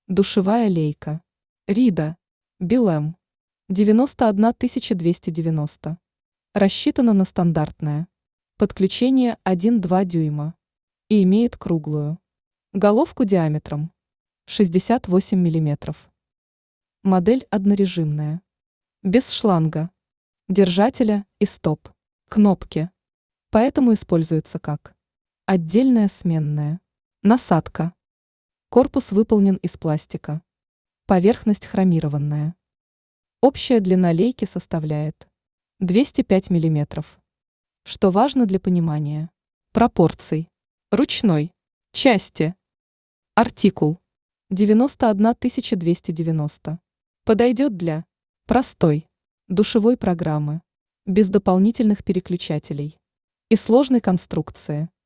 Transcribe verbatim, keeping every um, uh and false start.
Душевая лейка. Рида. Билем. девяносто одна тысяча двести девяносто. Рассчитана на стандартное подключение один-два дюйма и имеет круглую головку диаметром шестьдесят восемь миллиметров. Модель однорежимная. Без шланга, держателя и стоп кнопки. Поэтому используется как отдельная сменная насадка. Корпус выполнен из пластика. Поверхность хромированная. Общая длина лейки составляет двести пять миллиметров. Что важно для понимания пропорций ручной части. Артикул девяносто одна тысяча двести девяносто. Подойдет для простой душевой программы, без дополнительных переключателей и сложной конструкции.